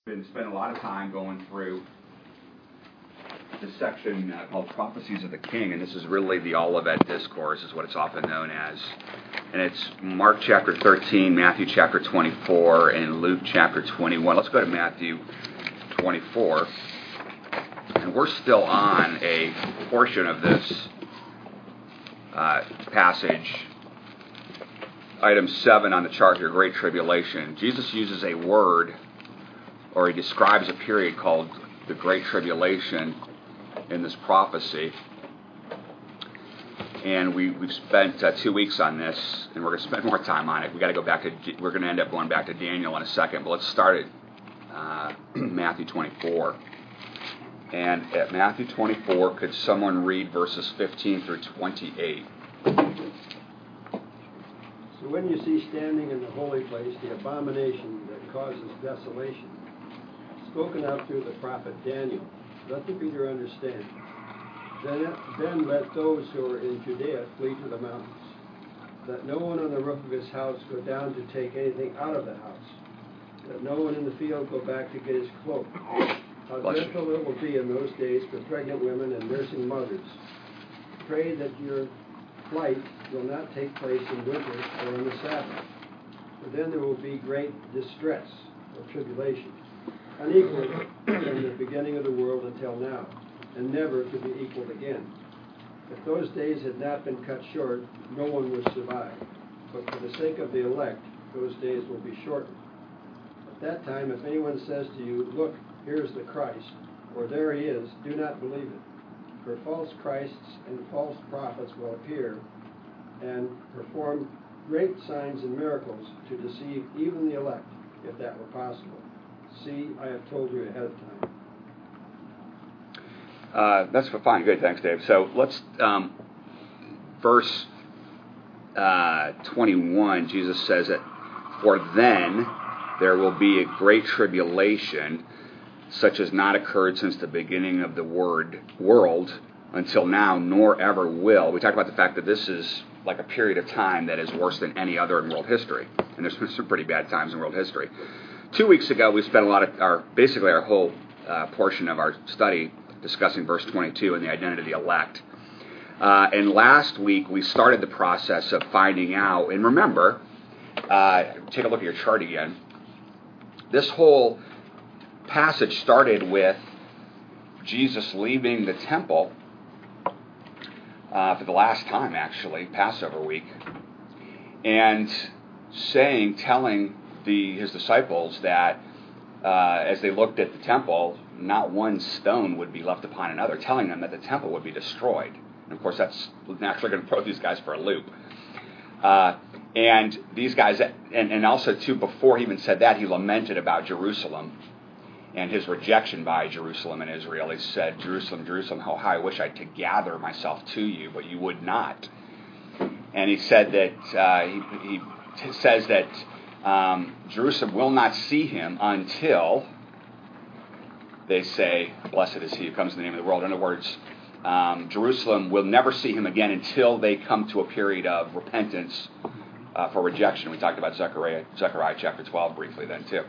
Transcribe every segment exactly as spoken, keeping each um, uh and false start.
Been spent a lot of time going through this section uh, called Prophecies of the King, and this is really the Olivet Discourse, is what it's often known as. And it's Mark chapter thirteen, Matthew chapter twenty-four, and Luke chapter twenty-one. Let's go to Matthew twenty-four. And we're still on a portion of this uh, passage. Item seven on the chart here, Great Tribulation. Jesus uses a word, or he describes a period called the Great Tribulation in this prophecy. And we, we've spent uh, two weeks on this, and we're going to spend more time on it. We've got to go back to, we're going to end up going back to Daniel in a second, but let's start at uh, Matthew twenty-four. And at Matthew twenty-four, could someone read verses fifteen through twenty-eight? So when you see standing in the holy place the abomination that causes desolation, spoken of through the prophet Daniel, let the reader understand. Then, then let those who are in Judea flee to the mountains. Let no one on the roof of his house go down to take anything out of the house. Let no one in the field go back to get his cloak. How dreadful it will be in those days for pregnant women and nursing mothers. Pray that your flight will not take place in winter or on the Sabbath, for then there will be great distress or tribulation, unequaled from the beginning of the world until now, and never to be equaled again. If those days had not been cut short, no one would survive. But for the sake of the elect, those days will be shortened. At that time, if anyone says to you, "Look, here is the Christ," or "There he is," do not believe it. For false Christs and false prophets will appear and perform great signs and miracles to deceive even the elect, if that were possible. See, I have told you ahead of time. Uh, that's fine. Good. Thanks, Dave. So let's, um, verse uh, twenty-one, Jesus says that, "For then there will be a great tribulation, such as not occurred since the beginning of the word world until now, nor ever will." We talked about the fact that this is like a period of time that is worse than any other in world history. And there's been some pretty bad times in world history. Two weeks ago, we spent a lot of our, basically our whole uh, portion of our study discussing verse twenty-two and the identity of the elect. Uh, and last week, we started the process of finding out, and remember, uh, take a look at your chart again. This whole passage started with Jesus leaving the temple uh, for the last time, actually, Passover week, and saying, telling the his disciples that uh, as they looked at the temple, not one stone would be left upon another, telling them that the temple would be destroyed. And of course, that's naturally going to throw these guys for a loop. Uh, and these guys, and, and also too, before he even said that, he lamented about Jerusalem and his rejection by Jerusalem and Israel. He said, "Jerusalem, Jerusalem, how high I wish I could gather myself to you, but you would not." And he said that, uh, he, he t- says that um, Jerusalem will not see him until they say, "Blessed is he who comes in the name of the world." In other words, um, Jerusalem will never see him again until they come to a period of repentance uh, for rejection. We talked about Zechariah, Zechariah chapter twelve briefly then too.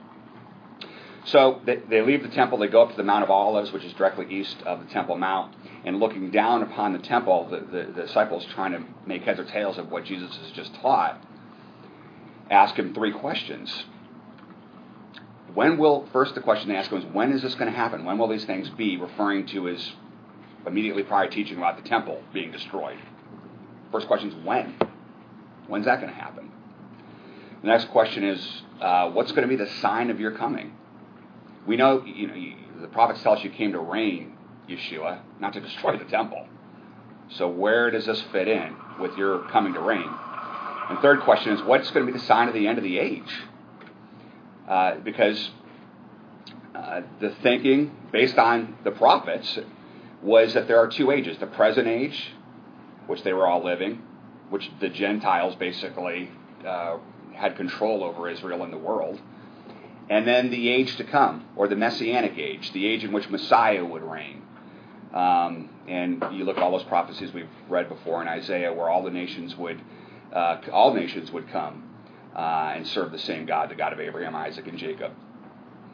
So they, they leave the temple, they go up to the Mount of Olives, which is directly east of the Temple Mount, and looking down upon the temple, the, the, the disciples, trying to make heads or tails of what Jesus has just taught, ask him three questions. When will, first the question they ask him is, when is this going to happen? When will these things be? Referring to his immediately prior teaching about the temple being destroyed. First question is, when? When's that going to happen? The next question is, uh, what's going to be the sign of your coming? We know, you know, you, the prophets tell us you came to reign, Yeshua, not to destroy the temple. So where does this fit in with your coming to reign? And third question is, what's going to be the sign of the end of the age? Uh, because uh, the thinking, based on the prophets, was that there are two ages. The present age, which they were all living, which the Gentiles basically uh, had control over Israel and the world. And then the age to come, or the Messianic age, the age in which Messiah would reign. Um, and you look at all those prophecies we've read before in Isaiah, where all the nations would, uh, all nations would come uh, and serve the same God, the God of Abraham, Isaac, and Jacob.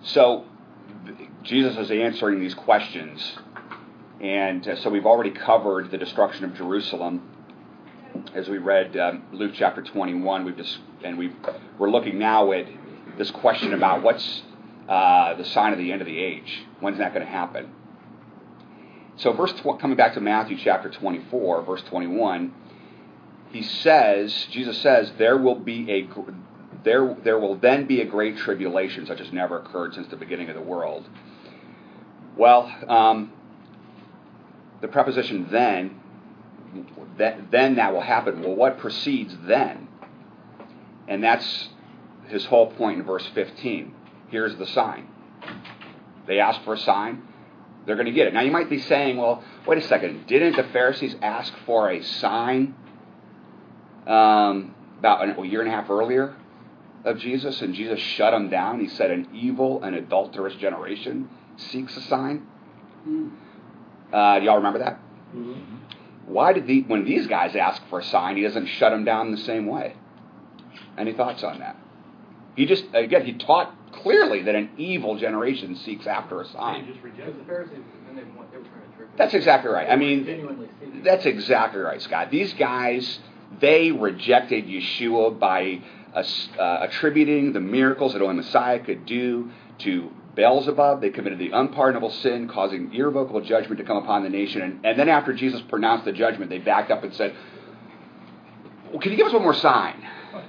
So Jesus is answering these questions, and uh, so we've already covered the destruction of Jerusalem as we read um, Luke chapter twenty-one. We've just and we we're looking now at this question about what's uh, the sign of the end of the age. When's that going to happen? So, verse tw- coming back to Matthew chapter twenty-four, verse twenty-one, he says, Jesus says, there will be a gr- there there will then be a great tribulation, such as never occurred since the beginning of the world. Well, um, the preposition then, that then that will happen. Well, what precedes then? And that's his whole point in verse fifteen. Here's the sign. They asked for a sign. They're going to get it. Now, you might be saying, well, wait a second. Didn't the Pharisees ask for a sign um, about a year and a half earlier of Jesus, and Jesus shut them down? He said, an evil and adulterous generation seeks a sign. Mm-hmm. Uh, do y'all remember that? Mm-hmm. Why did the, when these guys ask for a sign, he doesn't shut them down the same way? Any thoughts on that? He just, again, he taught clearly that an evil generation seeks after a sign. They just rejected the Pharisees, and they, want, they were trying to trick them. That's exactly right. I mean, that's exactly right, Scott. These guys, they rejected Yeshua by uh, uh, attributing the miracles that only Messiah could do to Beelzebub. They committed the unpardonable sin, causing irrevocable judgment to come upon the nation. And, and then after Jesus pronounced the judgment, they backed up and said, well, can you give us one more sign?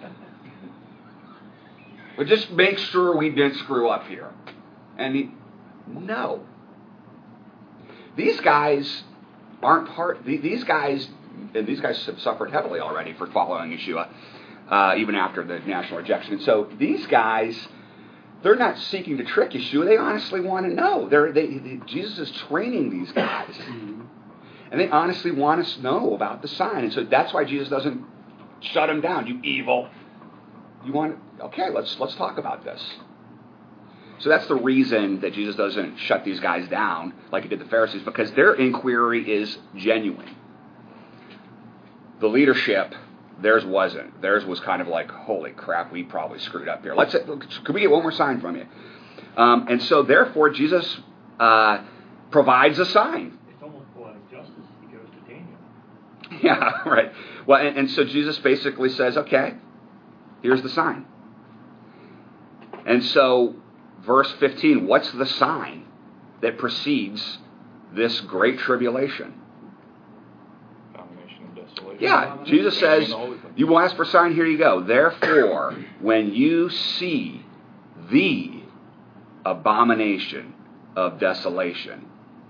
But just make sure we didn't screw up here. And he, no. These guys aren't part, these guys, and these guys have suffered heavily already for following Yeshua, uh, even after the national rejection. And so these guys, they're not seeking to trick Yeshua. They honestly want to know. They're, they, they, Jesus is training these guys. And they honestly want to know about the sign. And so that's why Jesus doesn't shut them down. You evil. You want, okay, let's let's talk about this. So that's the reason that Jesus doesn't shut these guys down like he did the Pharisees, because their inquiry is genuine. The leadership, theirs wasn't. Theirs was kind of like, holy crap, we probably screwed up here. Let's could we get one more sign from you? Um, and so therefore, Jesus uh, provides a sign. It's almost poetic justice. He goes to Daniel. Yeah, right. Well, and, and so Jesus basically says, okay, here's the sign. And so, verse fifteen, what's the sign that precedes this great tribulation? Abomination of desolation. Yeah, Jesus says, you will ask for a sign, here you go. Therefore, when you see the abomination of desolation,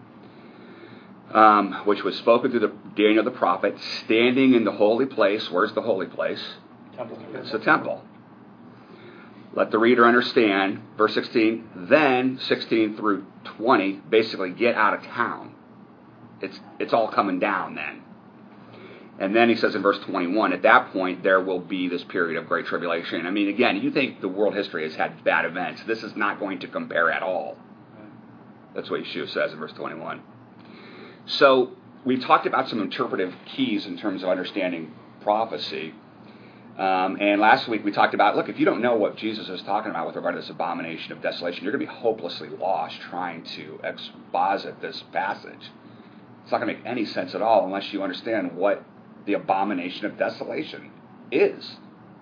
um, which was spoken through the Daniel the prophet, standing in the holy place. Where's the holy place? Temple. It's the temple. Let the reader understand, verse sixteen, then sixteen through twenty, basically get out of town. It's it's all coming down then. And then he says in verse twenty-one, at that point there will be this period of great tribulation. I mean, again, you think the world history has had bad events. This is not going to compare at all. That's what Yeshua says in verse twenty-one. So we've talked about some interpretive keys in terms of understanding prophecy. Um, and last week we talked about, look, if you don't know what Jesus is talking about with regard to this abomination of desolation, you're going to be hopelessly lost trying to exposit this passage. It's not going to make any sense at all unless you understand what the abomination of desolation is.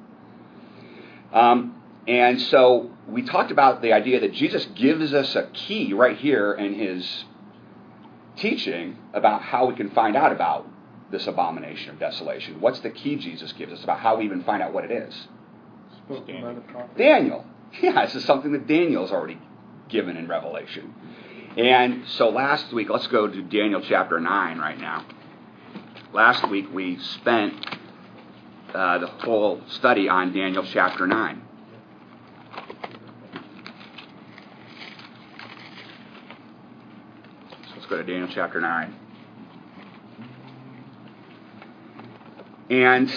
Um, and so we talked about the idea that Jesus gives us a key right here in his teaching about how we can find out about this abomination of desolation. What's the key Jesus gives us about how we even find out what it is? Spoken by the prophet. Daniel. Yeah, this is something that Daniel's already given in Revelation. And so last week, let's go to Daniel chapter nine right now. Last week we spent uh, the whole study on Daniel chapter nine. So let's go to Daniel chapter nine. And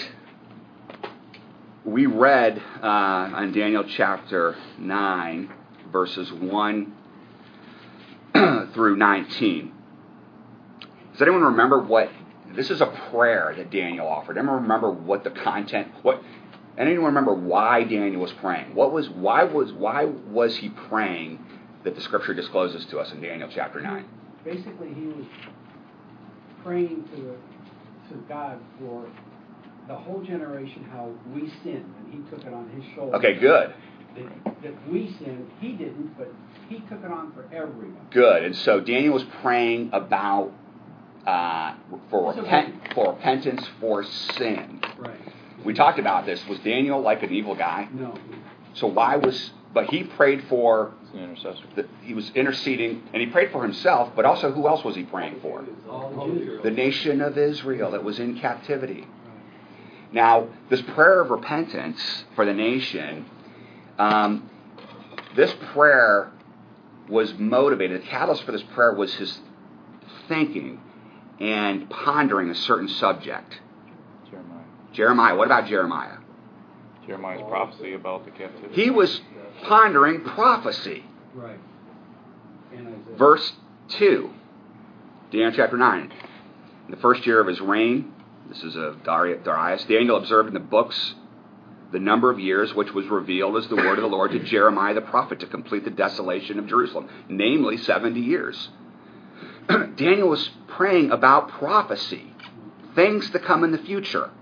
we read uh, on Daniel chapter nine, verses one through nineteen. Does anyone remember what, this is a prayer that Daniel offered. Anyone remember what the content, what, anyone remember why Daniel was praying? What was, why was, why was he praying that the Scripture discloses to us in Daniel chapter nine? Basically, he was praying to the, to God for the whole generation how we sinned, and he took it on his shoulders. Okay, good. That, that we sinned, he didn't, but he took it on for everyone. Good. And so Daniel was praying about uh, for repent, for repentance for sin. Right. We talked about this. Was Daniel like an evil guy? No. So why was? But he prayed for. It's an intercessor. The, he was interceding, and he prayed for himself. But also, who else was he praying for? All Jews. The nation of Israel that was in captivity. Now, this prayer of repentance for the nation, um, this prayer was motivated. The catalyst for this prayer was his thinking and pondering a certain subject. Jeremiah. Jeremiah. What about Jeremiah? Jeremiah's prophecy about the captivity. He was pondering prophecy. Right. And Isaiah. Verse two, Daniel chapter nine. In the first year of his reign, this is of Darius, Daniel observed in the books the number of years which was revealed as the word of the Lord to Jeremiah the prophet to complete the desolation of Jerusalem, namely seventy years. Daniel was praying about prophecy, things to come in the future.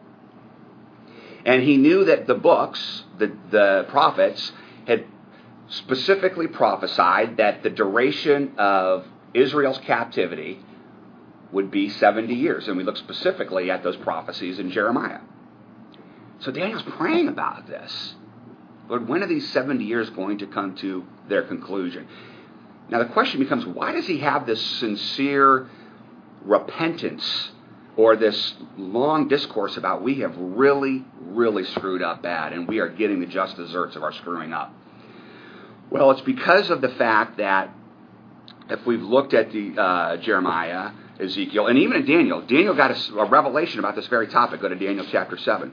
And he knew that the books, the, the prophets, had specifically prophesied that the duration of Israel's captivity would be seventy years. And we look specifically at those prophecies in Jeremiah. So Daniel's praying about this. Lord, when are these seventy years going to come to their conclusion? Now the question becomes, why does he have this sincere repentance or this long discourse about we have really, really screwed up bad and we are getting the just deserts of our screwing up? Well, it's because of the fact that if we've looked at the uh, Jeremiah, Ezekiel, and even in Daniel, Daniel got a, a revelation about this very topic. Go to Daniel chapter seven.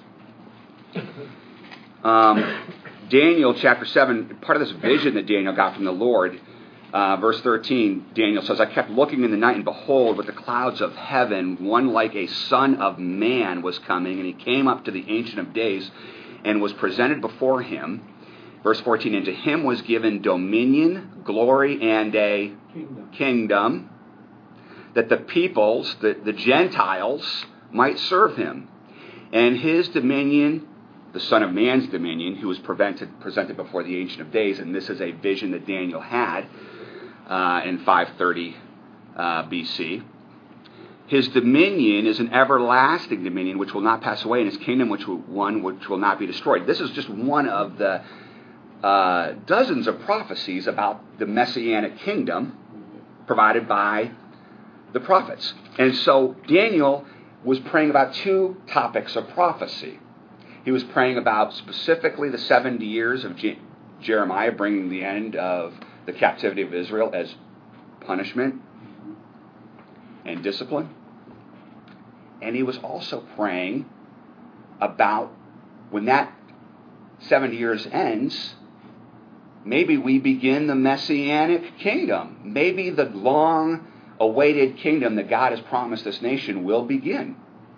Um, Daniel chapter seven, part of this vision that Daniel got from the Lord, uh, verse thirteen, Daniel says, I kept looking in the night, and behold, with the clouds of heaven, one like a son of man was coming, and he came up to the Ancient of Days and was presented before him. Verse fourteen, and to him was given dominion, glory, and a Kingdom. kingdom, that the peoples, the, the Gentiles, might serve him. And his dominion, the Son of Man's dominion, who was prevented, presented before the Ancient of Days, and this is a vision that Daniel had uh, in five thirty uh, B C. His dominion is an everlasting dominion which will not pass away, and his kingdom which will, one which will not be destroyed. This is just one of the uh, dozens of prophecies about the Messianic kingdom provided by the prophets. And so Daniel was praying about two topics of prophecy. He was praying about specifically the seventy years of Je- Jeremiah bringing the end of the captivity of Israel as punishment and discipline. And he was also praying about when that seventy years ends, maybe we begin the Messianic kingdom. Maybe the long awaited kingdom that God has promised this nation will begin.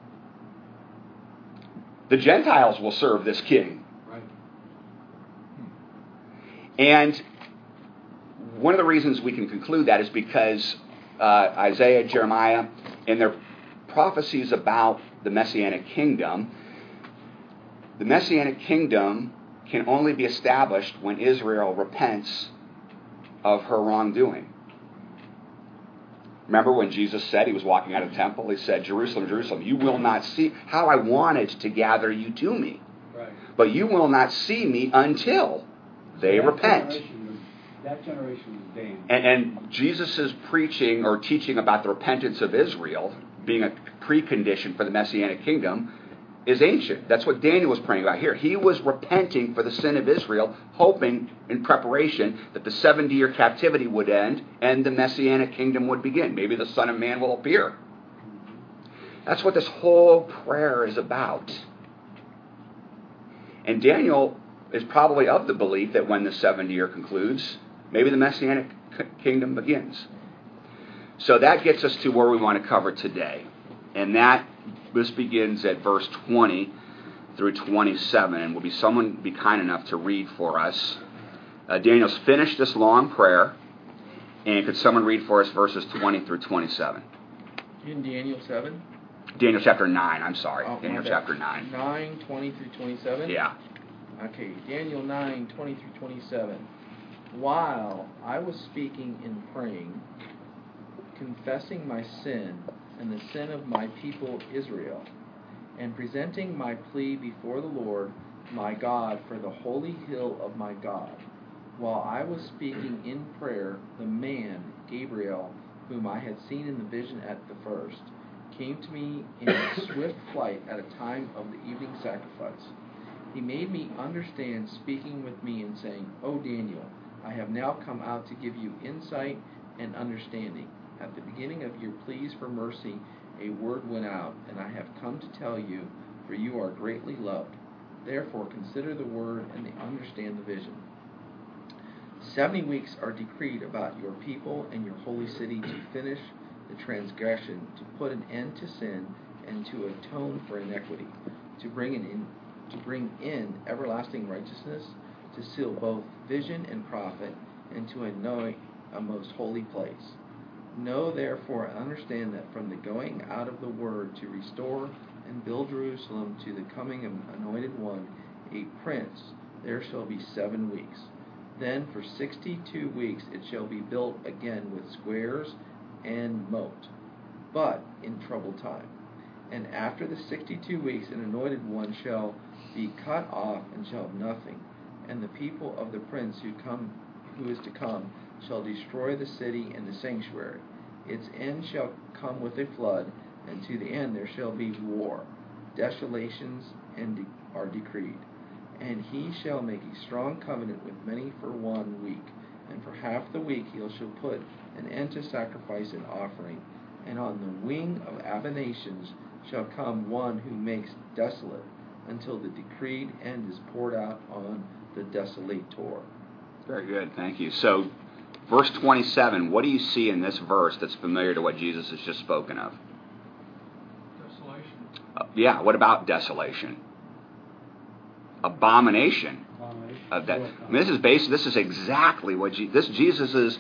The Gentiles will serve this king. Right. And one of the reasons we can conclude that is because uh, Isaiah, Jeremiah, in their prophecies about the Messianic kingdom, the Messianic kingdom can only be established when Israel repents of her wrongdoing. Remember when Jesus said, he was walking out of the temple, he said, Jerusalem, Jerusalem, you will not see how I wanted to gather you to me. Right. But you will not see me until they that repent. Generation was, that generation was damned. And, and Jesus is preaching or teaching about the repentance of Israel being a precondition for the Messianic kingdom is ancient. That's what Daniel was praying about here. He was repenting for the sin of Israel, hoping in preparation that the seventy-year captivity would end and the Messianic kingdom would begin. Maybe the Son of Man will appear. That's what this whole prayer is about. And Daniel is probably of the belief that when the seventy-year concludes, maybe the Messianic kingdom begins. So that gets us to where we want to cover today. And that this begins at verse twenty through twenty-seven. And will be someone be kind enough to read for us Uh, Daniel's finished this long prayer, and could someone read for us verses twenty through twenty-seven? In Daniel seven? Daniel chapter nine, I'm sorry. Oh, Daniel okay. chapter nine. nine, twenty through twenty-seven? Yeah. Okay, Daniel nine, twenty through twenty-seven. While I was speaking and praying, confessing my sin and the sin of my people Israel, and presenting my plea before the Lord my God for the holy hill of my God, while I was speaking in prayer, the man, Gabriel, whom I had seen in the vision at the first, came to me in swift flight at a time of the evening sacrifice. He made me understand, speaking with me and saying, O Daniel, I have now come out to give you insight and understanding. At the beginning of your pleas for mercy, a word went out, and I have come to tell you, for you are greatly loved. Therefore consider the word and understand the vision. Seventy weeks are decreed about your people and your holy city to finish the transgression, to put an end to sin, and to atone for iniquity, to bring in to bring in everlasting righteousness, to seal both vision and prophet, and to anoint a most holy place. Know therefore and understand that from the going out of the word to restore and build Jerusalem to the coming of an anointed one, a prince, there shall be seven weeks. Then for sixty-two weeks it shall be built again with squares and moat, but in troubled time. And after the sixty-two weeks an anointed one shall be cut off and shall have nothing, and the people of the prince who come who is to come shall destroy the city and the sanctuary. Its end shall come with a flood, and to the end there shall be war. Desolations and de- are decreed. And he shall make a strong covenant with many for one week, and for half the week he shall put an end to sacrifice and offering. And on the wing of abominations shall come one who makes desolate, until the decreed end is poured out on the desolator. Very good, thank you. So, verse twenty-seven, what do you see in this verse that's familiar to what Jesus has just spoken of? Desolation. Uh, yeah, what about desolation? Abomination. Abomination. Of that. I mean, this is based. This is exactly what Je- this Jesus is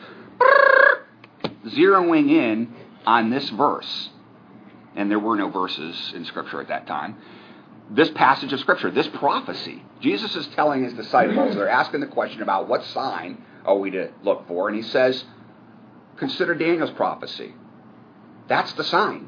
zeroing in on this verse, and there were no verses in Scripture at that time. This passage of Scripture, this prophecy, Jesus is telling his disciples. They're asking the question about what sign are we to look for, and he says, "Consider Daniel's prophecy. That's the sign."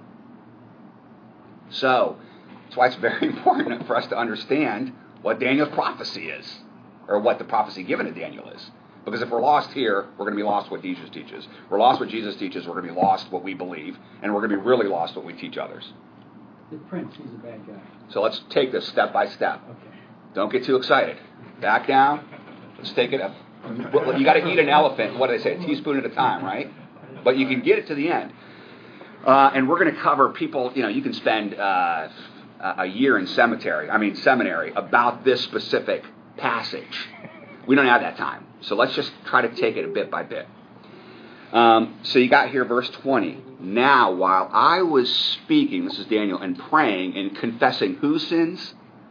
So that's why it's very important for us to understand what Daniel's prophecy is, or what the prophecy given to Daniel is. Because if we're lost here, we're going to be lost what Jesus teaches. If we're lost what Jesus teaches, we're going to be lost what we believe, and we're going to be really lost what we teach others. The prince, he's a bad guy. So let's take this step by step. Okay. Don't get too excited. Back down. Let's take it up. You got to eat an elephant, what do they say, a teaspoon at a time, right? But you can get it to the end. Uh, and we're going to cover people, you know, you can spend uh, a year in cemetery, I mean seminary, about this specific passage. We don't have that time. So let's just try to take it a bit by bit. Um, so you got here verse twenty. Now, while I was speaking, this is Daniel, and praying and confessing whose sins?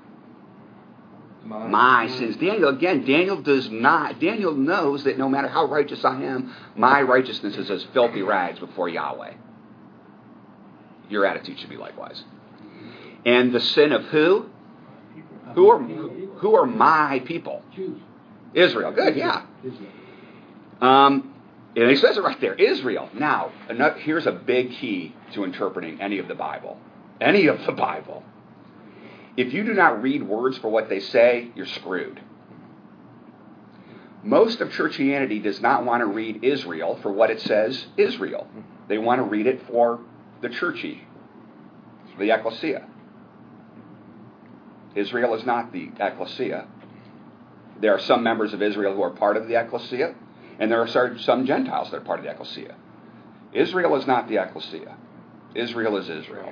My, My sins. Daniel, again, Daniel does not, Daniel knows that no matter how righteous I am, my righteousness is as filthy rags before Yahweh. Your attitude should be likewise. And the sin of who? Who are, who are my people? Jews. Israel. Good, yeah. Israel. Um, and he says it right there, Israel. Now, another, here's a big key to interpreting any of the Bible. Any of the Bible. If you do not read words for what they say, you're screwed. Most of churchianity does not want to read Israel for what it says, Israel. They want to read it for the churchy, the ecclesia. Israel is not the ecclesia. There are some members of Israel who are part of the ecclesia, and there are some Gentiles that are part of the ecclesia. Israel is not the ecclesia. Israel is Israel.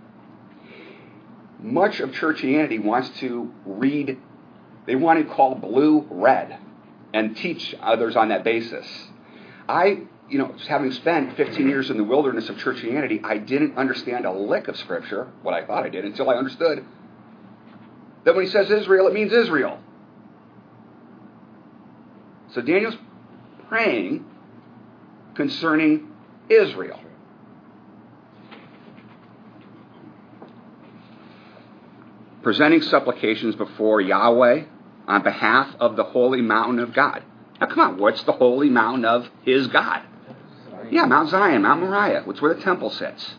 Much of churchianity wants to read, they want to call blue red and teach others on that basis. I, you know, having spent fifteen years in the wilderness of churchianity, I didn't understand a lick of Scripture, what I thought I did, until I understood that when he says Israel, it means Israel. So Daniel's praying concerning Israel. Presenting supplications before Yahweh on behalf of the holy mountain of God. Now come on, what's the holy mountain of his God? Yeah, Mount Zion, Mount Moriah, which is where the temple sits.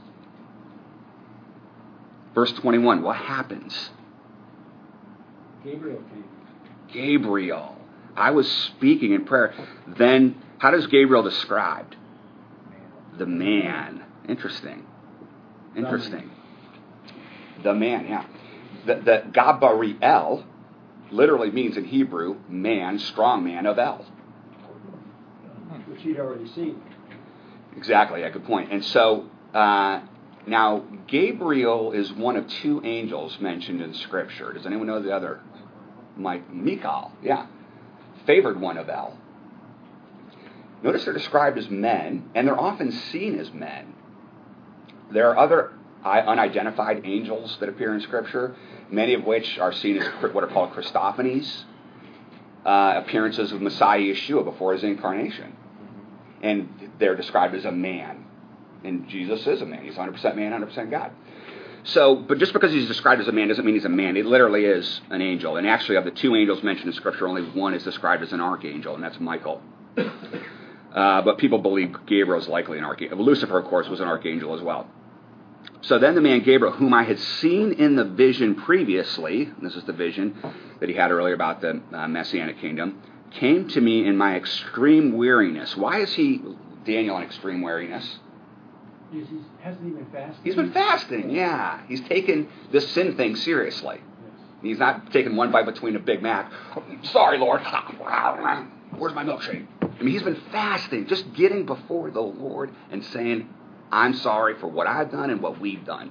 Verse twenty-one, what happens? Gabriel came. Gabriel. I was speaking in prayer. Then, how does Gabriel described? The man. Interesting. Interesting. The man, yeah. The, the Gabriel literally means in Hebrew, man, strong man of El. Which he'd already seen. Exactly, yeah, good point. And so, uh, now, Gabriel is one of two angels mentioned in Scripture. Does anyone know the other? Mike, Michael, yeah. Favored one of El. Notice they're described as men, and they're often seen as men. There are other unidentified angels that appear in Scripture, many of which are seen as what are called Christophanies, uh, appearances of Messiah Yeshua before his incarnation. And they're described as a man. And Jesus is a man. He's one hundred percent man, one hundred percent God. So, but just because he's described as a man doesn't mean he's a man. He literally is an angel. And actually, of the two angels mentioned in Scripture, only one is described as an archangel, and that's Michael. Uh, but people believe Gabriel is likely an archangel. Lucifer, of course, was an archangel as well. So then the man Gabriel, whom I had seen in the vision previously, this is the vision that he had earlier about the uh, Messianic kingdom, came to me in my extreme weariness. Why is he, Daniel, in extreme weariness? He hasn't even fasted. He's been fasting, yeah. He's taken this sin thing seriously. He's not taking one bite between a Big Mac. Sorry, Lord. Where's my milkshake? I mean, he's been fasting, just getting before the Lord and saying, I'm sorry for what I've done and what we've done.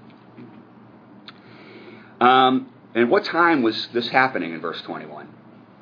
Um, and what time was this happening in verse twenty-one?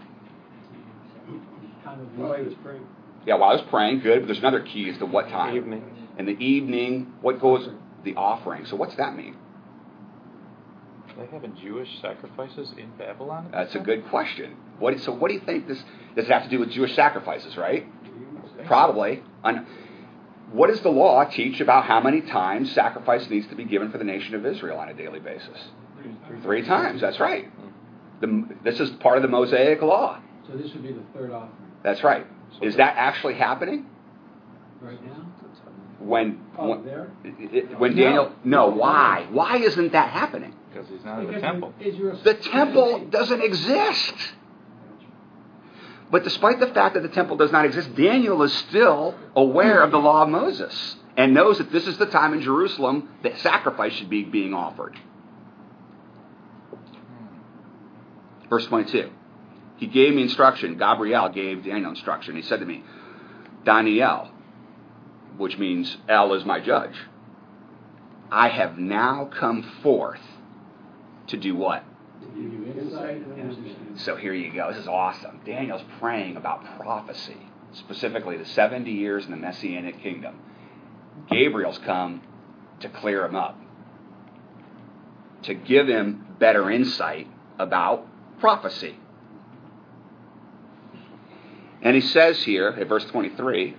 While he was praying. Yeah, while I was praying, good. But there's another key as to what time. Evening. In the evening, what goes? The offering. So what's that mean? Are they having Jewish sacrifices in Babylon? at That's this a time? good question. What? So what do you think this does it have to do with Jewish sacrifices, right? Probably. Un- What does the law teach about how many times sacrifice needs to be given for the nation of Israel on a daily basis? Three, Three times, that's right. The, this is part of the Mosaic law. So this would be the third offering. That's right. Is that actually happening? Right now? When, Oh, when, there? it- when Daniel... No, why? Why isn't that happening? Because he's not in the Because temple. Israel's- The temple doesn't exist. But despite the fact that the temple does not exist, Daniel is still aware of the law of Moses and knows that this is the time in Jerusalem that sacrifice should be being offered. Verse twenty-two. He gave me instruction. Gabriel gave Daniel instruction. He said to me, Daniel, which means El is my judge, I have now come forth to do what? To give you insight and understanding. So here you go. This is awesome. Daniel's praying about prophecy, specifically the seventy years in the Messianic kingdom. Gabriel's come to clear him up, to give him better insight about prophecy. And he says here, at verse twenty-three,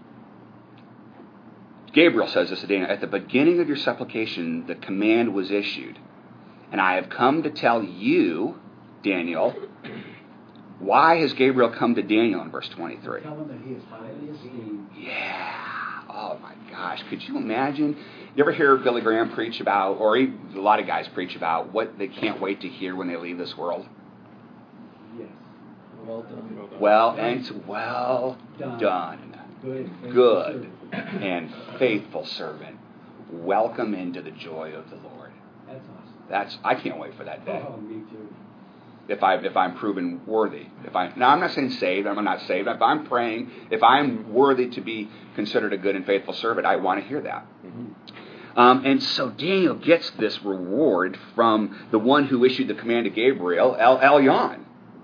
Gabriel says this to Daniel, at the beginning of your supplication, the command was issued. And I have come to tell you, Daniel, why has Gabriel come to Daniel in verse twenty-three? Tell him that he is highly esteemed. Yeah. Oh my gosh. Could you imagine? You ever hear Billy Graham preach about, or he, a lot of guys preach about, what they can't wait to hear when they leave this world? Yes. Well done. Well, and well Done. done. Good. faithful Good servant. and faithful servant. Welcome into the joy of the Lord. That's awesome. That's I can't wait for that day. Oh, me too. If I if I'm proven worthy, if I now I'm not saying saved, I'm not saved. If I'm praying, if I'm worthy to be considered a good and faithful servant, I want to hear that. Mm-hmm. Um, and so Daniel gets this reward from the one who issued the command to Gabriel, El Elyon.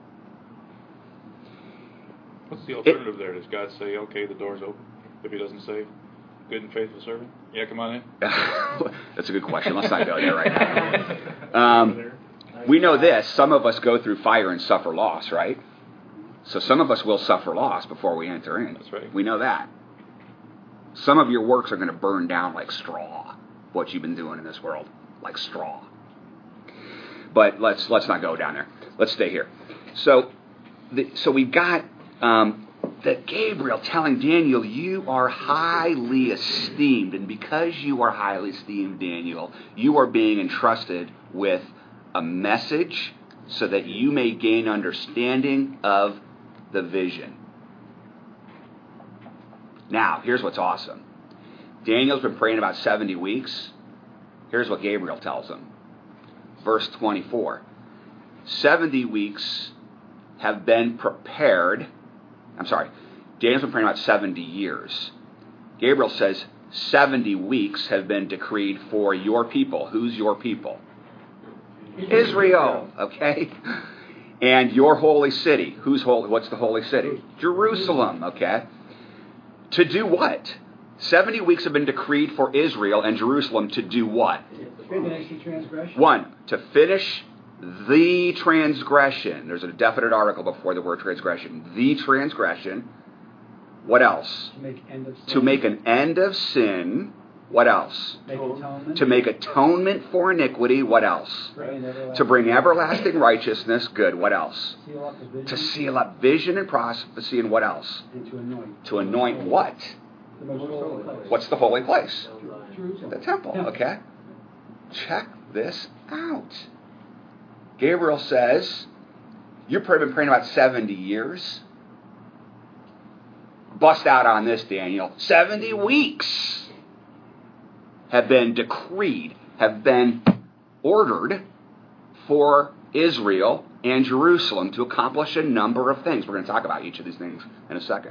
What's the alternative there? Does God say, okay, the door's open if he doesn't save? Good and faithful servant? Yeah, come on in. That's a good question. Let's not go there right now. Um, we know this. Some of us go through fire and suffer loss, right? So some of us will suffer loss before we enter in. That's right. We know that. Some of your works are going to burn down like straw, what you've been doing in this world, like straw. But let's let's not go down there. Let's stay here. So, the, so we've got um, the Gabriel telling Daniel, you are highly esteemed, and because you are highly esteemed, Daniel, you are being entrusted with a message so that you may gain understanding of the vision. Now, here's what's awesome. Daniel's been praying about seventy weeks. Here's what Gabriel tells him. Verse twenty-four. seventy weeks have been prepared. I'm sorry. Daniel's been praying about seventy years. Gabriel says seventy weeks have been decreed for your people. Who's your people? Israel. Okay? And your holy city. Who's holy? What's the holy city? Jerusalem. Okay? To do what? seventy weeks have been decreed for Israel and Jerusalem to do what? Finish the transgression. One, to finish the transgression. There's a definite article before the word transgression. The transgression. What else? To make end of sin. To make an end of sin. What else? Make atonement. To make atonement for iniquity. What else? Bring everlasting- To bring everlasting righteousness. Good. What else? Seal up the vision. To seal up vision and prophecy. And what else? And to anoint. To anoint what? The most holy place. What's the holy place? Jerusalem. The temple. Yeah. Okay? Check this out. Gabriel says, you've been praying about seventy years. Bust out on this, Daniel. seventy weeks have been decreed, have been ordered for Israel and Jerusalem to accomplish a number of things. We're going to talk about each of these things in a second.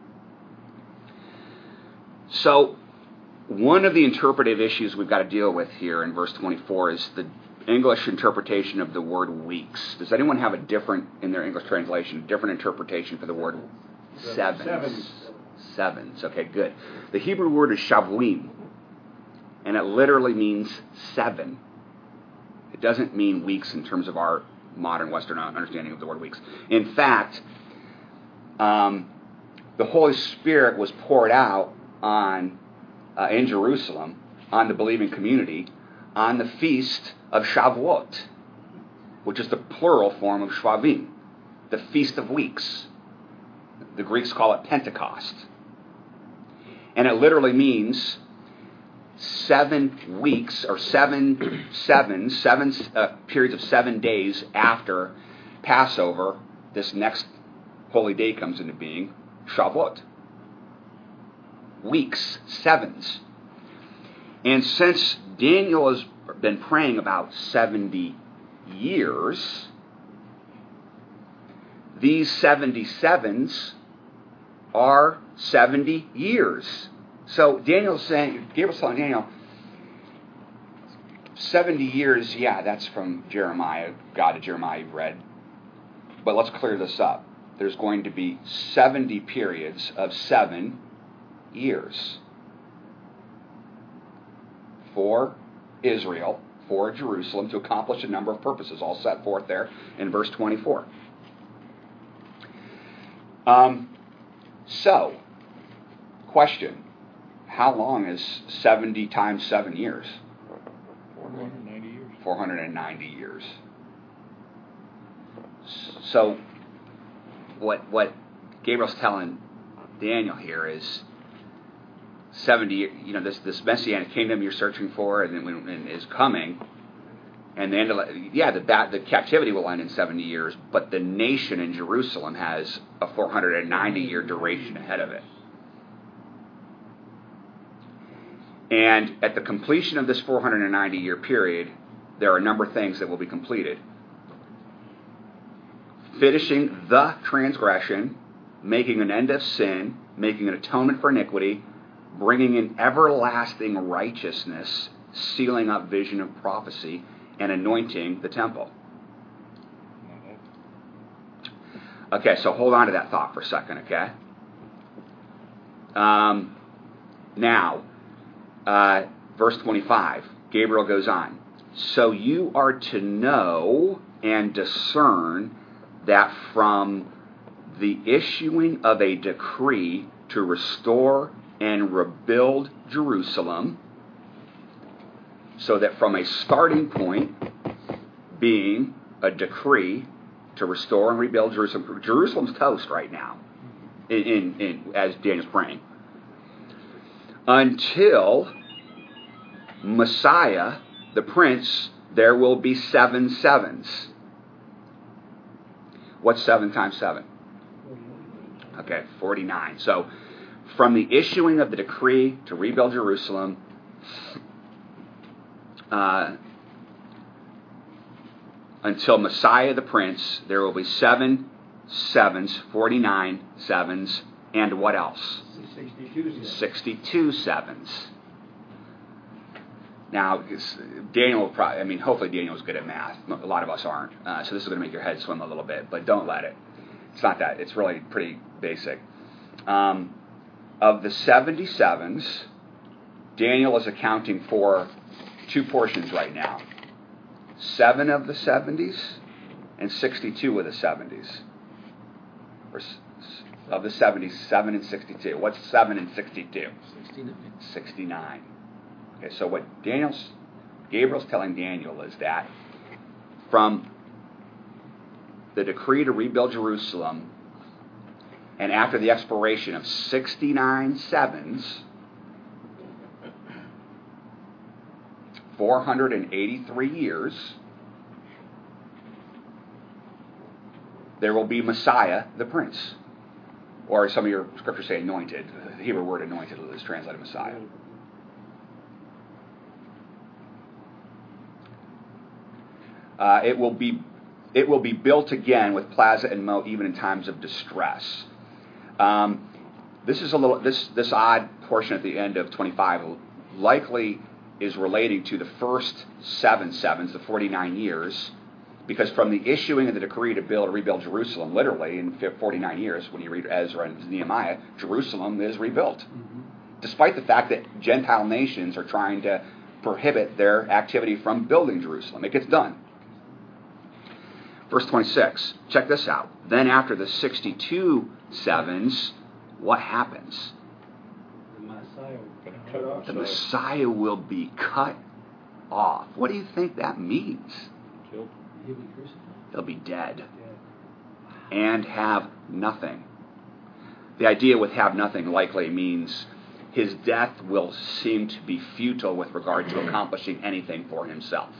So, one of the interpretive issues we've got to deal with here in verse twenty-four is the English interpretation of the word weeks. Does anyone have a different, in their English translation, different interpretation for the word sevens? Sevens. Sevens. Okay, good. The Hebrew word is shavuim, and it literally means seven. It doesn't mean weeks in terms of our modern Western understanding of the word weeks. In fact, um, the Holy Spirit was poured out on uh, in Jerusalem on the believing community on the feast of Shavuot, which is the plural form of Shvavim, the Feast of Weeks. The Greeks call it Pentecost. And it literally means seven weeks, or seven, seven, seven uh, periods of seven days after Passover. This next holy day comes into being, Shavuot. Weeks, sevens. And since Daniel has been praying about seventy years, these seventy-sevens are seventy years. So Daniel's saying, Gabriel's telling Daniel, seventy years, yeah, that's from Jeremiah, God of Jeremiah you've read. But let's clear this up. There's going to be seventy periods of seven years for Israel, for Jerusalem, to accomplish a number of purposes, all set forth there in verse twenty-four. Um, so, question, how long is seventy times seven years? four hundred ninety years. four hundred ninety years. So, what what Gabriel's telling Daniel here is seventy, you know, this this messianic kingdom you're searching for and, and is coming, and the end of, yeah, the the captivity will end in seventy years, but the nation in Jerusalem has a four hundred ninety year duration ahead of it. And at the completion of this four hundred ninety year period, there are a number of things that will be completed. Finishing the transgression, making an end of sin, making an atonement for iniquity, bringing in everlasting righteousness, sealing up vision of prophecy, and anointing the temple. Okay, so hold on to that thought for a second, okay? Um, now, uh, verse twenty-five, Gabriel goes on. So you are to know and discern that from the issuing of a decree to restore and rebuild Jerusalem, so that from a starting point being a decree to restore and rebuild Jerusalem, Jerusalem's toast right now, in, in, in as Daniel's praying, until Messiah, the Prince, there will be seven sevens. What's seven times seven? Okay, forty-nine. So, from the issuing of the decree to rebuild Jerusalem, uh, until Messiah the Prince, there will be seven sevens, forty-nine sevens, and what else? sixty-two sevens. sixty-two sevens. Now, Daniel will probably, I mean, hopefully Daniel's good at math. A lot of us aren't. Uh, so this is going to make your head swim a little bit, but don't let it. It's not that. It's really pretty basic. Um, of the seventy-sevens, Daniel is accounting for two portions right now. Seven of the seventies and sixty-two of the seventies. Or s- of the seventies, seven and sixty-two. What's seven and sixty-two? sixty-nine. sixty-nine. Okay, so what Daniel's, Gabriel's telling Daniel is that from the decree to rebuild Jerusalem, and after the expiration of sixty-nine sevens, four hundred eighty-three years, there will be Messiah, the Prince. Or some of your scriptures say anointed. The Hebrew word anointed is translated Messiah. Uh, it will be it will be built again with plaza and moat, even in times of distress. Um, this is a little this this odd portion at the end of twenty-five likely is relating to the first seven sevens, the forty-nine years, because from the issuing of the decree to build rebuild Jerusalem, literally in forty-nine years, when you read Ezra and Nehemiah, Jerusalem is rebuilt, mm-hmm. despite the fact that Gentile nations are trying to prohibit their activity from building Jerusalem. It gets done. Verse twenty-six, check this out. Then after the sixty-two sevens, what happens? The Messiah will be Cut off. The Messiah will be cut off. What do you think that means? Killed. He'll be crucified. He'll be dead Yeah. and have nothing. The idea with have nothing likely means his death will seem to be futile with regard to accomplishing anything for himself.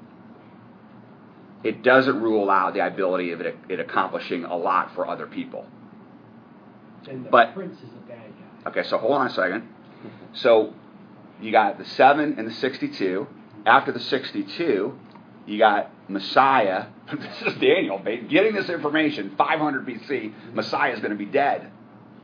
It doesn't rule out the ability of it, it accomplishing a lot for other people. And the But- Prince is a bad guy. Okay, so hold on a second. So you got the seven and the sixty-two. After the sixty-two, you got Messiah. This is Daniel getting this information. five hundred B C, Messiah is going to be dead.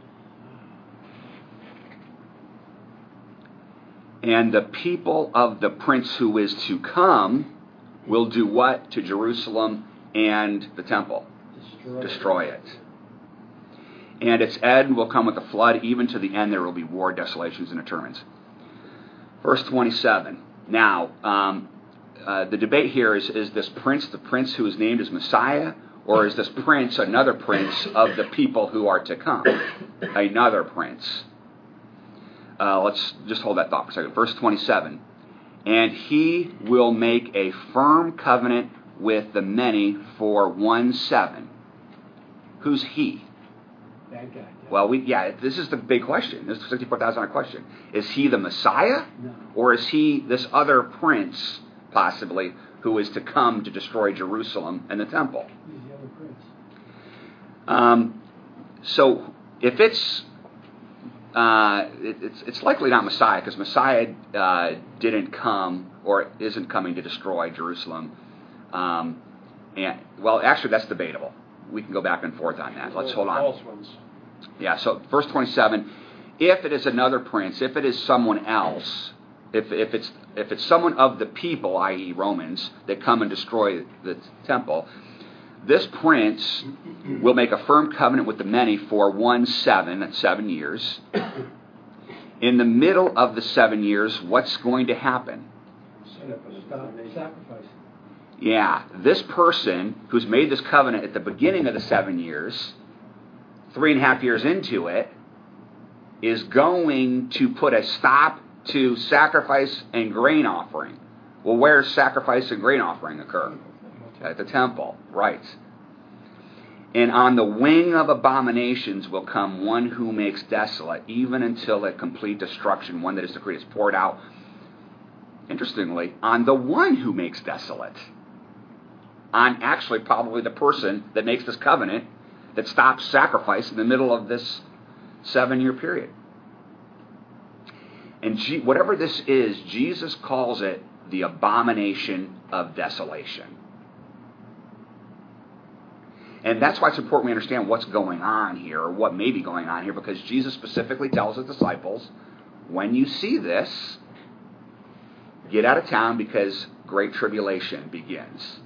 And the people of the Prince who is to come will do what to Jerusalem and the temple? Destroy, Destroy it. And its end will come with a flood. Even to the end there will be war, desolations, and deterrents. Verse twenty-seven. Now, um, uh, the debate here is, is this prince the prince who is named as Messiah, or is this prince another prince of the people who are to come? Another prince. Uh, let's just hold that thought for a second. Verse twenty-seven. And he will make a firm covenant with the many for one seven. Who's he? Bad guy. Well, we yeah, this is the big question. This is the sixty-four thousand dollars question. Is he the Messiah? No. Or is he this other prince, possibly, who is to come to destroy Jerusalem and the temple? He's the other prince. Um, so, if it's, uh, it, it's it's likely not Messiah, because Messiah uh, didn't come or isn't coming to destroy Jerusalem. Um, and well, actually, that's debatable. We can go back and forth on that. Let's hold on. False ones. Yeah, so verse twenty-seven, if it is another prince, if it is someone else, if if it's if it's someone of the people, that is. Romans, that come and destroy the temple, this prince will make a firm covenant with the many for one seven, that's seven years. In the middle of the seven years, what's going to happen? Set up an Stop abomination. sacrificing. Yeah, this person who's made this covenant at the beginning of the seven years three and a half years into it, is going to put a stop to sacrifice and grain offering. Well, where's sacrifice and grain offering occur? At the temple, right. And on the wing of abominations will come one who makes desolate, even until a complete destruction, one that is decreed, is poured out. Interestingly, on the one who makes desolate. On actually probably the person that makes this covenant that stops sacrifice in the middle of this seven-year period. And G- whatever this is, Jesus calls it the abomination of desolation. And that's why it's important we understand what's going on here, or what may be going on here, because Jesus specifically tells his disciples, when you see this, get out of town because great tribulation begins.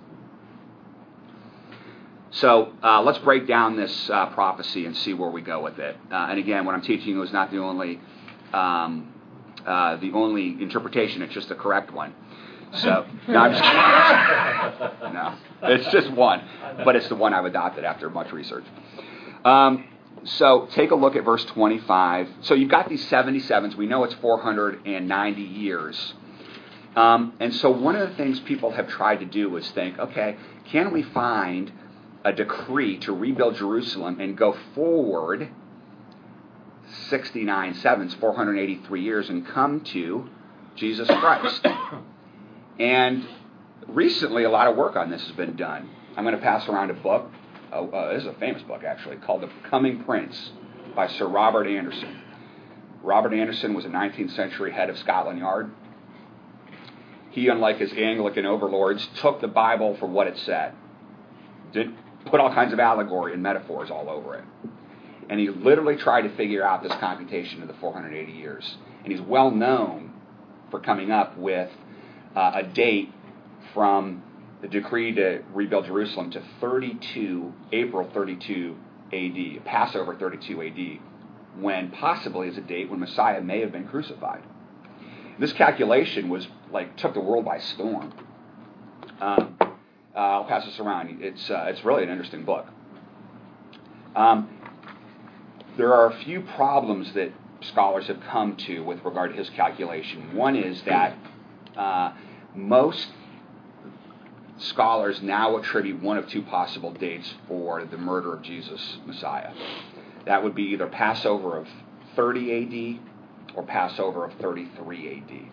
So uh, let's break down this uh, prophecy and see where we go with it. Uh, and again, what I'm teaching you is not the only um, uh, the only interpretation; it's just the correct one. So no, I'm just kidding. No, it's just one, but it's the one I've adopted after much research. Um, so take a look at verse twenty-five. So you've got these seventy-sevens. We know it's four hundred ninety years. Um, and so one of the things people have tried to do is think, okay, can we find a decree to rebuild Jerusalem and go forward sixty-nine sevens, four hundred eighty-three years, and come to Jesus Christ? And recently, a lot of work on this has been done. I'm going to pass around a book. Uh, uh, this is a famous book, actually, called The Coming Prince by Sir Robert Anderson. Robert Anderson was a nineteenth century head of Scotland Yard. He, unlike his Anglican overlords, took the Bible for what it said. Did put all kinds of allegory and metaphors all over it. And he literally tried to figure out this computation of the four hundred eighty years. And he's well known for coming up with uh, a date from the decree to rebuild Jerusalem to thirty-two, April thirty-two A D, Passover thirty-two A D, when possibly is a date when Messiah may have been crucified. This calculation was like took the world by storm. Um, uh, I'll pass this around. It's uh, it's really an interesting book. Um, there are a few problems that scholars have come to with regard to his calculation. One is that uh, most scholars now attribute one of two possible dates for the murder of Jesus, Messiah. That would be either Passover of thirty A D or Passover of thirty-three A D.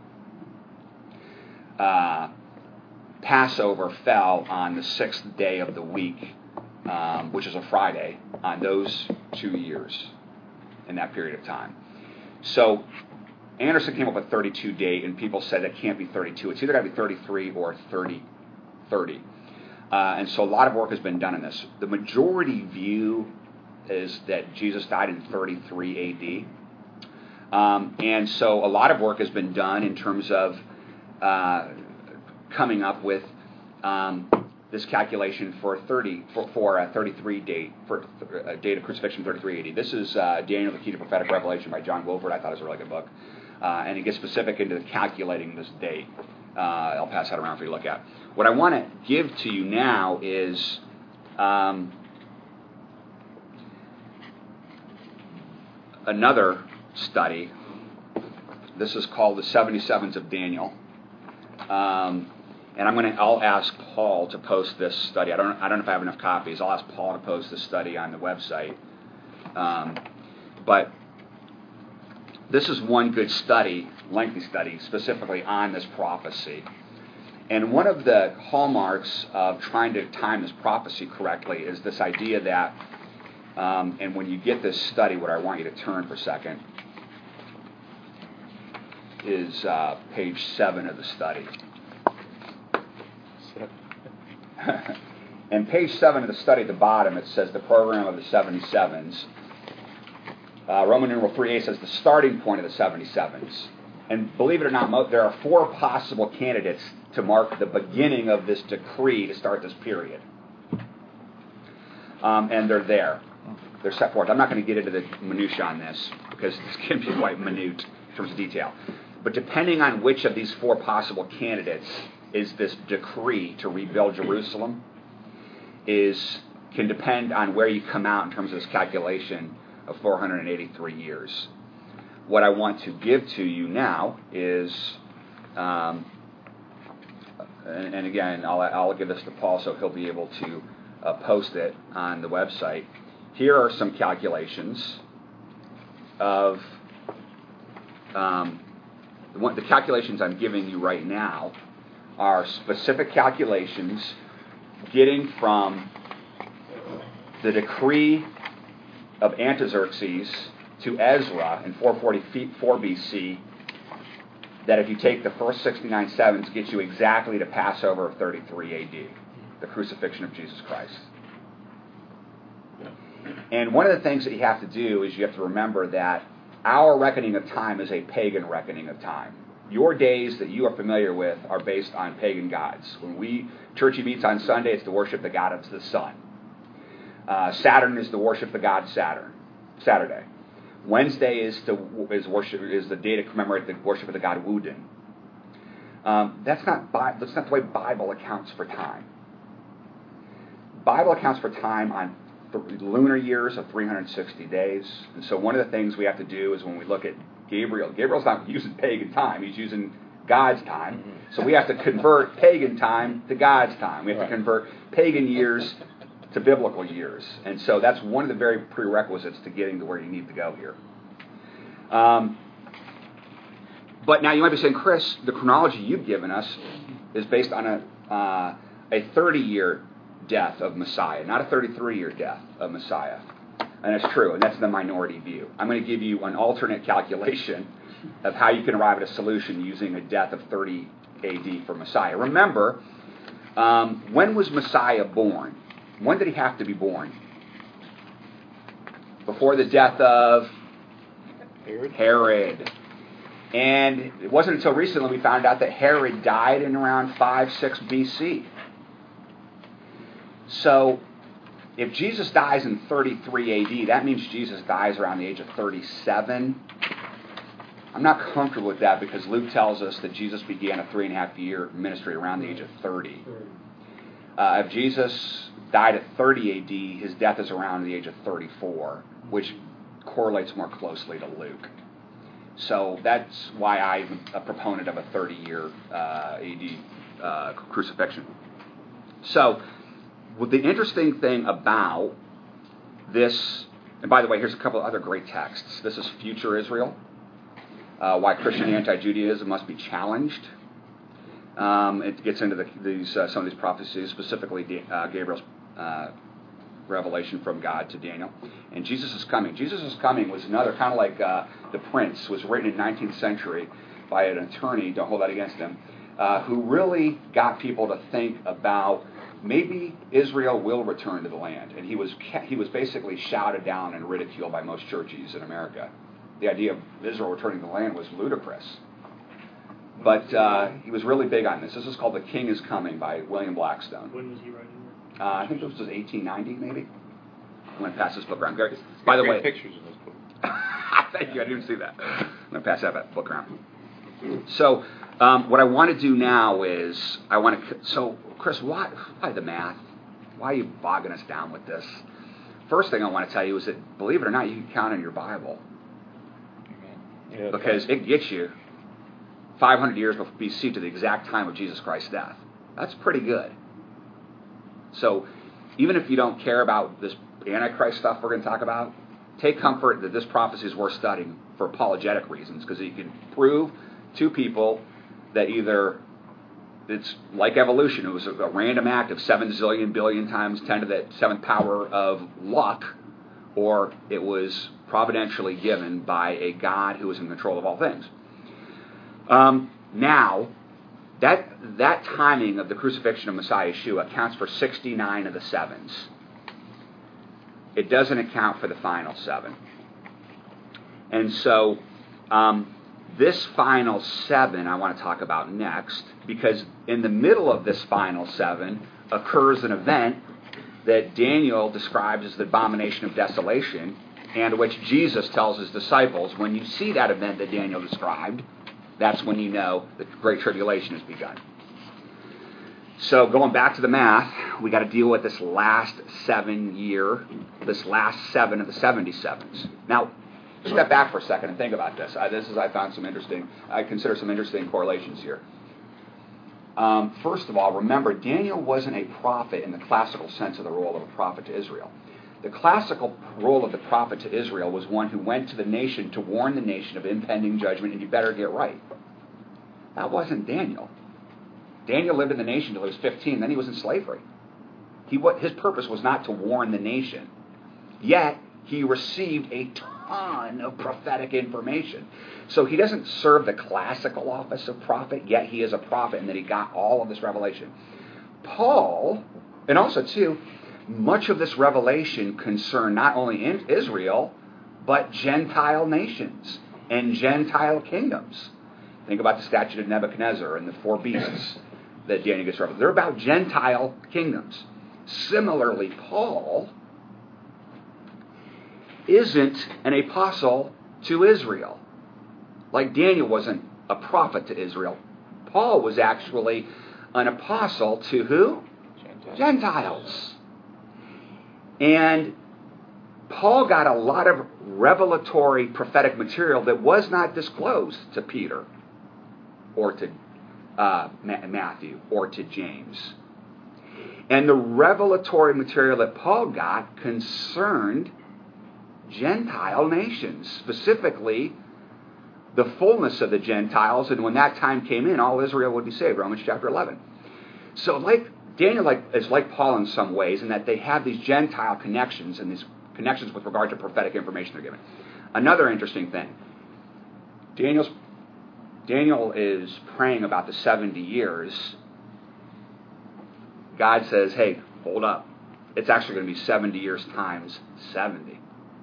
Uh, Passover fell on the sixth day of the week, um, which is a Friday, on those two years in that period of time. So Anderson came up with thirty-two date, and people said it can't be thirty-two. It's either got to be thirty-three or thirty, thirty. Uh, and so a lot of work has been done in this. The majority view is that Jesus died in thirty-three A D. Um, and so a lot of work has been done in terms of uh, coming up with um, this calculation for thirty for, for a thirty-three date for a date of crucifixion thirty-three A D. This is uh, Daniel, the Key to Prophetic Revelation by John Wilford. I thought it was a really good book, uh, and it gets specific into calculating this date. Uh, I'll pass that around for you to look at. What I want to give to you now is um, another study. This is called the seventy-sevens of Daniel, um, and I'm going to. I'll ask Paul to post this study. I don't. I don't know if I have enough copies. I'll ask Paul to post this study on the website. Um, but this is one good study, lengthy study, specifically on this prophecy. And one of the hallmarks of trying to time this prophecy correctly is this idea that, um, and when you get this study, what I want you to turn for a second is uh, page seven of the study. And page seven of the study at the bottom, it says the program of the seventy-sevens. Uh, Roman numeral three A says the starting point of the seventy-sevens. And believe it or not, there are four possible candidates to mark the beginning of this decree to start this period. Um, and they're there. They're set forth. I'm not going to get into the minutiae on this because this can be quite minute in terms of detail. But depending on which of these four possible candidates is this decree to rebuild Jerusalem, is can depend on where you come out in terms of this calculation of four hundred eighty-three years. What I want to give to you now is, um, and, and again, I'll, I'll give this to Paul so he'll be able to uh, post it on the website. Here are some calculations of um, the, one, the calculations I'm giving you right now are specific calculations getting from the decree of Artaxerxes to Ezra in four forty-four B C, that if you take the first sixty-nine sevens, gets you exactly to Passover of thirty-three A D, the crucifixion of Jesus Christ. And one of the things that you have to do is you have to remember that our reckoning of time is a pagan reckoning of time. Your days that you are familiar with are based on pagan gods. When we, Churchy meets on Sunday, it's to worship the god of the sun. Uh, Saturn is to worship the god Saturn, Saturday. Wednesday is to is worship is the day to commemorate the worship of the god Woden. Um, that's not that's not the way Bible accounts for time. Bible accounts for time on lunar years of three hundred sixty days, and so one of the things we have to do is when we look at Gabriel, Gabriel's not using pagan time; he's using God's time. Mm-hmm. So we have to convert pagan time to God's time. We have right. to convert pagan years to biblical years. And so that's one of the very prerequisites to getting to where you need to go here. Um, but now you might be saying, Chris, the chronology you've given us is based on a uh, a thirty-year death of Messiah, not a thirty-three-year death of Messiah. And that's true, and that's the minority view. I'm going to give you an alternate calculation of how you can arrive at a solution using a death of thirty A D for Messiah. Remember, um, when was Messiah born? When did he have to be born? Before the death of Herod. Herod. And it wasn't until recently we found out that Herod died in around five six B C. So, if Jesus dies in thirty-three A D, that means Jesus dies around the age of thirty-seven. I'm not comfortable with that because Luke tells us that Jesus began a three and a half year ministry around the age of thirty. Uh, if Jesus died at thirty A D, his death is around the age of thirty-four, which correlates more closely to Luke. So that's why I'm a proponent of a thirty-year uh, A D uh, crucifixion. So, well, the interesting thing about this, and by the way, here's a couple of other great texts. This is Future Israel, uh, Why Christian Anti-Judaism Must Be Challenged. Um, it gets into the, these uh, some of these prophecies, specifically uh, Gabriel's uh, revelation from God to Daniel. And Jesus is Coming. Jesus is Coming was another, kind of like uh, The Prince, was written in the nineteenth century by an attorney, don't hold that against him, uh, who really got people to think about maybe Israel will return to the land. And he was he was basically shouted down and ridiculed by most churches in America. The idea of Israel returning to the land was ludicrous. But uh, he was really big on this. This is called The King is Coming by William Blackstone. When was he writing it? Uh, I think this was eighteen ninety, maybe. I'm going to pass this book around. Gary, by the way, pictures in this book. Thank you. I didn't see that. I'm going to pass that book around. So, um, what I want to do now is I want to. So, Chris, why, why the math? Why are you bogging us down with this? First thing I want to tell you is that, believe it or not, you can count on your Bible Yeah, because it gets you five hundred years B C to the exact time of Jesus Christ's death. That's pretty good. So, even if you don't care about this Antichrist stuff we're going to talk about, take comfort that this prophecy is worth studying for apologetic reasons, because you can prove to people that either it's like evolution, it was a random act of seven zillion billion times ten to the seventh power of luck, or it was providentially given by a God who is in control of all things. Um, now, that that timing of the crucifixion of Messiah Yeshua accounts for sixty-nine of the sevens. It doesn't account for the final seven. And so, um, this final seven I want to talk about next, because in the middle of this final seven occurs an event that Daniel describes as the abomination of desolation, and which Jesus tells his disciples, when you see that event that Daniel described, that's when you know the Great Tribulation has begun. So going back to the math, we got to deal with this last seven year, this last seven of the seventy-sevens. Now, step back for a second and think about this. I, this is I found some interesting. I consider some interesting correlations here. Um, first of all, remember Daniel wasn't a prophet in the classical sense of the role of a prophet to Israel. The classical role of the prophet to Israel was one who went to the nation to warn the nation of impending judgment, and you better get right. That wasn't Daniel. Daniel lived in the nation until he was fifteen, then he was in slavery. He, what, his purpose was not to warn the nation. Yet, he received a ton of prophetic information. So he doesn't serve the classical office of prophet, yet he is a prophet, and that he got all of this revelation. Paul, and also too, much of this revelation concerned not only in Israel, but Gentile nations and Gentile kingdoms. Think about the statute of Nebuchadnezzar and the four beasts that Daniel gets revelation. They're about Gentile kingdoms. Similarly, Paul isn't an apostle to Israel. Like Daniel wasn't a prophet to Israel. Paul was actually an apostle to who? Gentiles. Gentiles. And Paul got a lot of revelatory prophetic material that was not disclosed to Peter or to uh, Matthew or to James. And the revelatory material that Paul got concerned Gentile nations, specifically the fullness of the Gentiles, and when that time came in, all Israel would be saved, Romans chapter eleven. So like Daniel like, is like Paul in some ways in that they have these Gentile connections and these connections with regard to prophetic information they're given. Another interesting thing, Daniel's, Daniel is praying about the seventy years. God says, hey, hold up. It's actually going to be seventy years times seventy.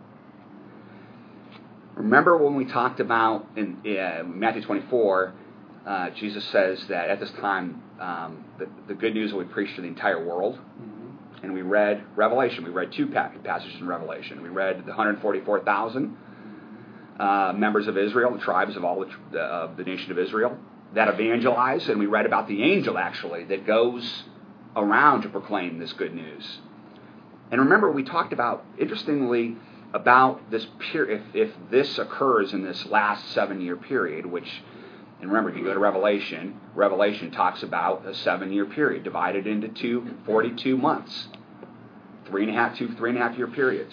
Remember when we talked about in uh, Matthew twenty-four, uh, Jesus says that at this time, um, the, the good news will be preached to the entire world. Mm-hmm. And we read Revelation. We read two passages in Revelation. We read the one hundred forty-four thousand uh, members of Israel, the tribes of all the, the, uh, the nation of Israel, that evangelize. And we read about the angel, actually, that goes around to proclaim this good news. And remember, we talked about, interestingly, about this period, if, if this occurs in this last seven-year period, which, and remember, if you go to Revelation, Revelation talks about a seven-year period divided into two, forty-two months, three and a half, two, three and a half year periods.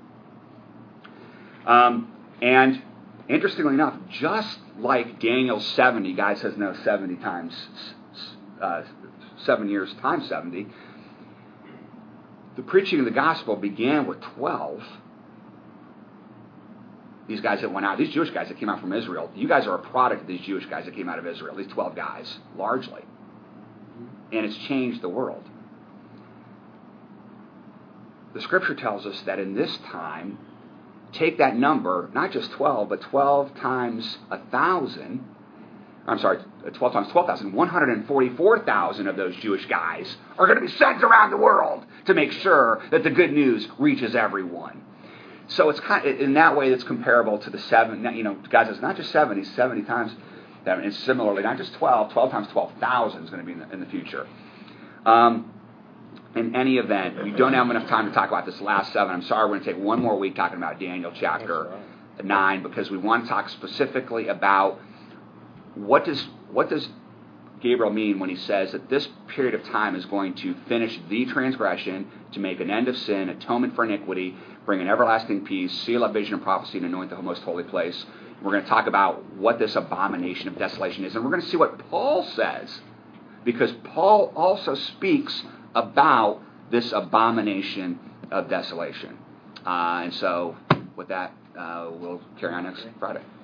Um, and interestingly enough, just like Daniel's seventy, God says no, seventy times, uh, seven years times seventy, the preaching of the gospel began with twelve. These guys that went out, these Jewish guys that came out from Israel, you guys are a product of these Jewish guys that came out of Israel, these twelve guys, largely. And it's changed the world. The scripture tells us that in this time, take that number, not just twelve, but twelve times a thousand, I'm sorry, twelve times twelve thousand, one hundred forty-four thousand of those Jewish guys are going to be sent around the world to make sure that the good news reaches everyone. So it's kind of, in that way, it's comparable to the seven. You know, God says not just seventy, seventy times that, and similarly, not just twelve. Twelve times twelve thousand is going to be in the, in the future. Um, in any event, we don't have enough time to talk about this last seven. I'm sorry, we're going to take one more week talking about Daniel chapter nine because we want to talk specifically about what does what does Gabriel mean when he says that this period of time is going to finish the transgression, to make an end of sin, atonement for iniquity, bring an everlasting peace, seal up vision and prophecy, and anoint the most holy place. We're going to talk about what this abomination of desolation is, and we're going to see what Paul says, because Paul also speaks about this abomination of desolation. Uh, and so, with that, uh, we'll carry on next Friday.